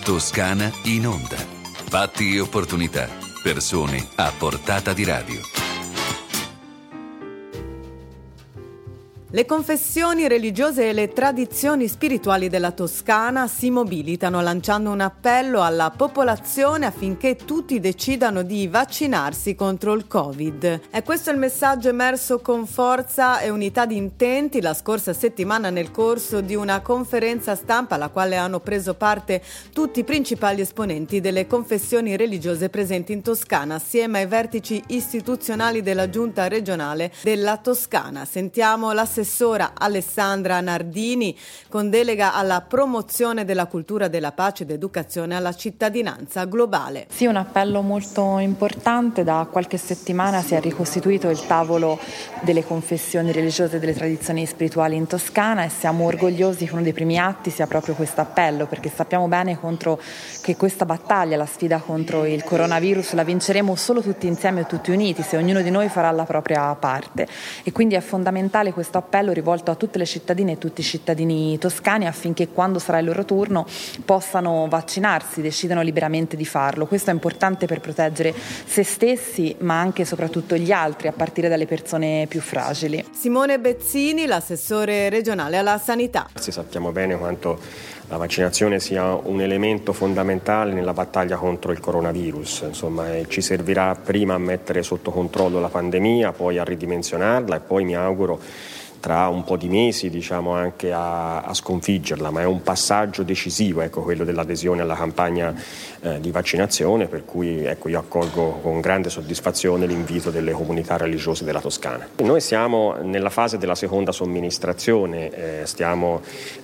Toscana in onda. Fatti e opportunità. Persone a portata di radio. Le confessioni religiose e le tradizioni spirituali della Toscana si mobilitano lanciando un appello alla popolazione affinché tutti decidano di vaccinarsi contro il Covid. E questo è il messaggio emerso con forza e unità di intenti la scorsa settimana nel corso di una conferenza stampa alla quale hanno preso parte tutti i principali esponenti delle confessioni religiose presenti in Toscana assieme ai vertici istituzionali della Giunta regionale della Toscana. Sentiamo l'assessora Alessandra Nardini con delega alla promozione della cultura della pace ed educazione alla cittadinanza globale. Sì, un appello molto importante. Da qualche settimana si è ricostituito il tavolo delle confessioni religiose e delle tradizioni spirituali in Toscana e siamo orgogliosi che uno dei primi atti sia proprio questo appello, perché sappiamo bene che questa battaglia, la sfida contro il coronavirus, la vinceremo solo tutti insieme e tutti uniti, se ognuno di noi farà la propria parte. E quindi è fondamentale questo appello rivolto a tutte le cittadine e tutti i cittadini toscani affinché quando sarà il loro turno possano vaccinarsi, decidano liberamente di farlo. Questo è importante per proteggere se stessi ma anche e soprattutto gli altri, a partire dalle persone più fragili. Simone Bezzini, l'assessore regionale alla sanità. Sappiamo bene quanto la vaccinazione sia un elemento fondamentale nella battaglia contro il coronavirus, ci servirà prima a mettere sotto controllo la pandemia, poi a ridimensionarla e poi mi auguro tra un po' di mesi anche a sconfiggerla, ma è un passaggio decisivo quello dell'adesione alla campagna di vaccinazione, per cui io accolgo con grande soddisfazione l'invito delle comunità religiose della Toscana. Noi siamo nella fase della seconda somministrazione, stiamo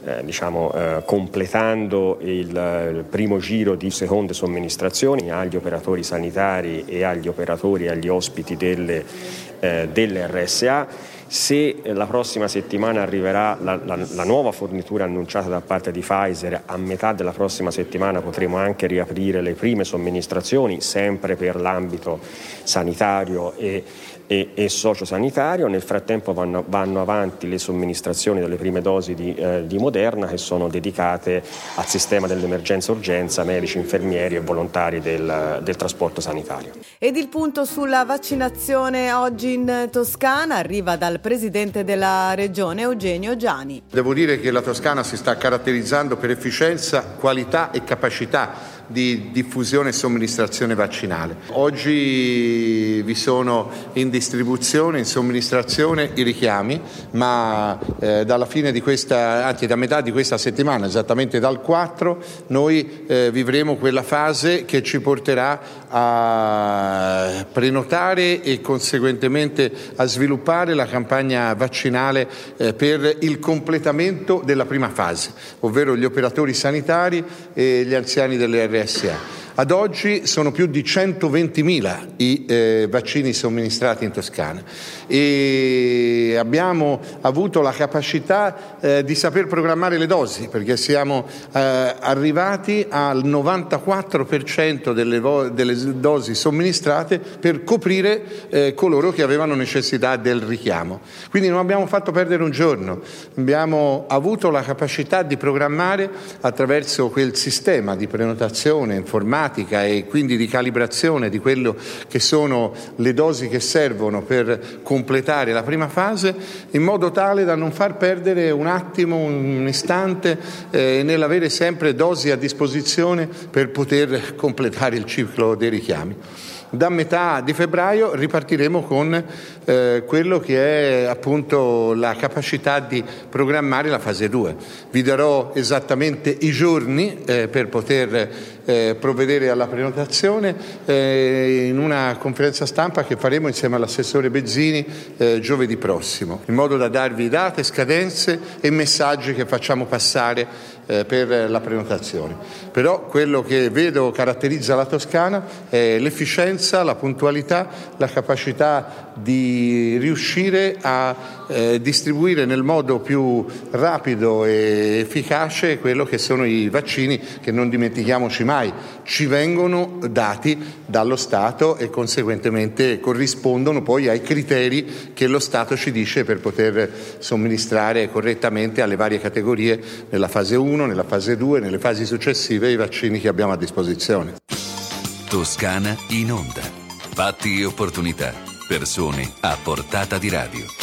completando il primo giro di seconde somministrazioni agli operatori sanitari e agli operatori e agli ospiti delle RSA. Se la prossima settimana arriverà la nuova fornitura annunciata da parte di Pfizer, a metà della prossima settimana potremo anche riaprire le prime somministrazioni, sempre per l'ambito sanitario e sociosanitario. Nel frattempo vanno avanti le somministrazioni delle prime dosi di Moderna, che sono dedicate al sistema dell'emergenza urgenza, medici, infermieri e volontari del trasporto sanitario. Ed il punto sulla vaccinazione oggi in Toscana arriva dal presidente della regione Eugenio Giani. Devo dire che la Toscana si sta caratterizzando per efficienza, qualità e capacità di diffusione e somministrazione vaccinale. Oggi vi sono in distribuzione, in somministrazione i richiami, ma dalla fine di da metà di questa settimana, esattamente dal 4, noi vivremo quella fase che ci porterà a prenotare e conseguentemente a sviluppare la campagna vaccinale per il completamento della prima fase, ovvero gli operatori sanitari e gli anziani delle RSA. Ad oggi sono più di 120.000 i vaccini somministrati in Toscana e abbiamo avuto la capacità di saper programmare le dosi, perché siamo arrivati al 94% delle dosi somministrate per coprire coloro che avevano necessità del richiamo. Quindi non abbiamo fatto perdere un giorno, abbiamo avuto la capacità di programmare attraverso quel sistema di prenotazione informatica e quindi di calibrazione di quello che sono le dosi che servono per completare la prima fase, in modo tale da non far perdere un attimo, un istante nell'avere sempre dosi a disposizione per poter completare il ciclo dei richiami. Da metà di febbraio ripartiremo con quello che è appunto la capacità di programmare la fase 2. Vi darò esattamente i giorni per poter provvedere alla prenotazione in una conferenza stampa che faremo insieme all'assessore Bezzini giovedì prossimo, in modo da darvi date, scadenze e messaggi che facciamo passare per la prenotazione. Però quello che vedo caratterizza la Toscana è l'efficienza, la puntualità, la capacità di riuscire a distribuire nel modo più rapido e efficace quello che sono i vaccini che, non dimentichiamoci mai, ci vengono dati dallo Stato e conseguentemente corrispondono poi ai criteri che lo Stato ci dice per poter somministrare correttamente alle varie categorie nella fase 1, 1, nella fase 2, nelle fasi successive i vaccini che abbiamo a disposizione. Toscana in onda. Fatti e opportunità. Persone a portata di radio.